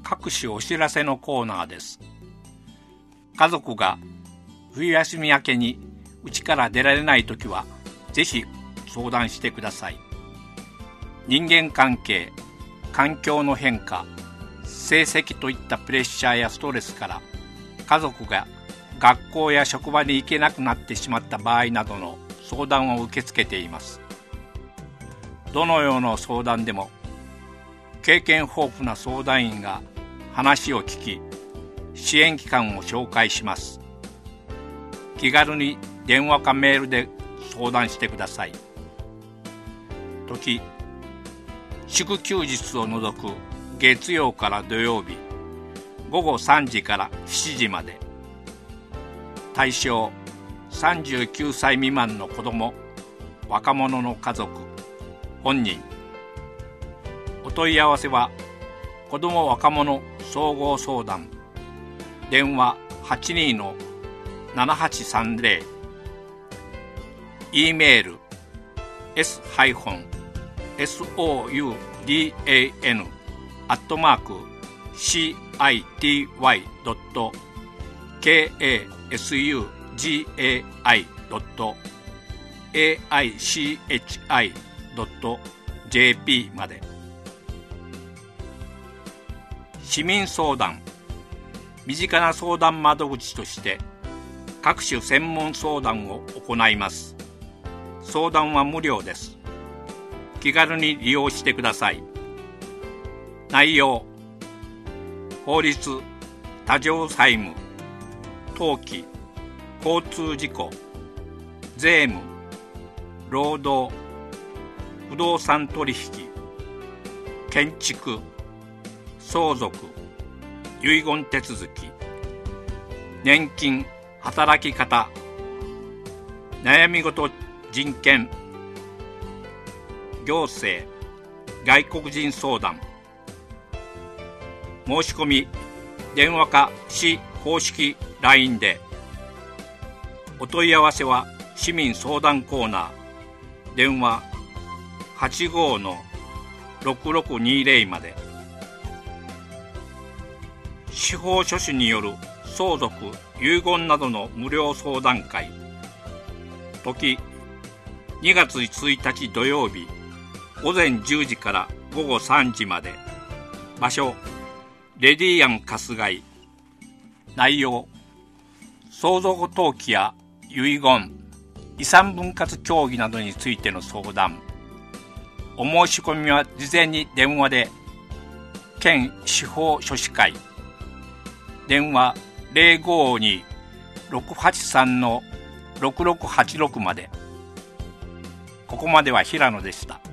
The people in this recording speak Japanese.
各種お知らせのコーナーです。家族が冬休み明けに家から出られないときは、ぜひ相談してください。人間関係、環境の変化、成績といったプレッシャーやストレスから家族が学校や職場に行けなくなってしまった場合などの相談を受け付けています。どのような相談でも経験豊富な相談員が話を聞き、支援機関を紹介します。気軽に電話かメールで相談してください。時、祝休日を除く月曜から土曜日、午後3時から7時まで。対象、39歳未満の子ども、若者の家族、本人。お問い合わせは、子ども若者総合相談。電話 82-7830。E メール s-soudan-city.ksugi.aichi.jp まで。市民相談、身近な相談窓口として各種専門相談を行います。相談は無料です。気軽に利用してください。内容、法律、多条債務、登記、交通事故、税務、労働、不動産取引、建築、相続、遺言手続き、年金、働き方、悩み事、人権、行政、外国人相談。申し込み、電話か市公式 LINE で。お問い合わせは市民相談コーナー、電話 85-6620 まで。司法書士による相続・遺言などの無料相談会。時、2月1日土曜日、午前10時から午後3時まで。場所、レディアン春日井。内容、相続登記や遺言、遺産分割協議などについての相談。お申し込みは事前に電話で。県司法書士会。電話 052-683-6686 まで。ここまでは平野でした。